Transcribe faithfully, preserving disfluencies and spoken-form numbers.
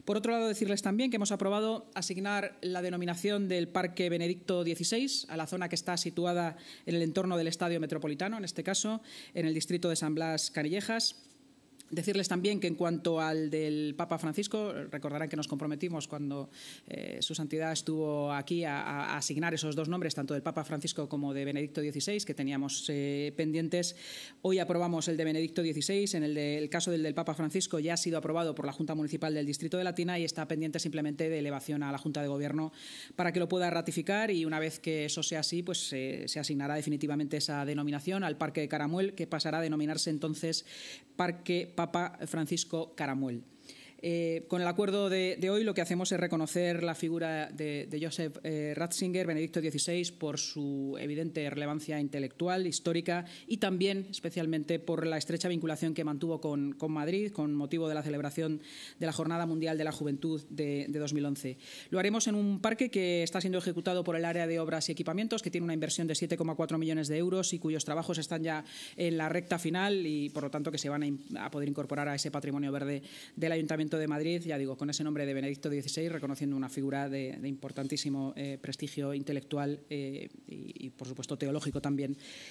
Por otro lado, decirles también que hemos aprobado asignar la denominación del Parque Benedicto dieciséis a la zona que está situada en el entorno del Estadio Metropolitano, en este caso, en el distrito de San Blas Canillejas. Decirles también que en cuanto al del Papa Francisco, recordarán que nos comprometimos cuando eh, su santidad estuvo aquí a, a asignar esos dos nombres, tanto del Papa Francisco como de Benedicto dieciséis, que teníamos eh, pendientes. Hoy aprobamos el de Benedicto dieciséis. En el, de, el caso del del Papa Francisco ya ha sido aprobado por la Junta Municipal del Distrito de Latina y está pendiente simplemente de elevación a la Junta de Gobierno para que lo pueda ratificar, y una vez que eso sea así, pues eh, se asignará definitivamente esa denominación al Parque de Caramuel, que pasará a denominarse entonces Parque Papa Francisco Caramuel. Eh, con el acuerdo de, de hoy lo que hacemos es reconocer la figura de, de Joseph eh, Ratzinger, Benedicto dieciséis, por su evidente relevancia intelectual, histórica y también especialmente por la estrecha vinculación que mantuvo con, con Madrid con motivo de la celebración de la Jornada Mundial de la Juventud de, de dos mil once. Lo haremos en un parque que está siendo ejecutado por el área de obras y equipamientos, que tiene una inversión de siete coma cuatro millones de euros y cuyos trabajos están ya en la recta final y, por lo tanto, que se van a, a poder incorporar a ese patrimonio verde del Ayuntamiento de Madrid, ya digo, con ese nombre de Benedicto dieciséis, reconociendo una figura de, de importantísimo eh, prestigio intelectual eh, y, y, por supuesto, teológico también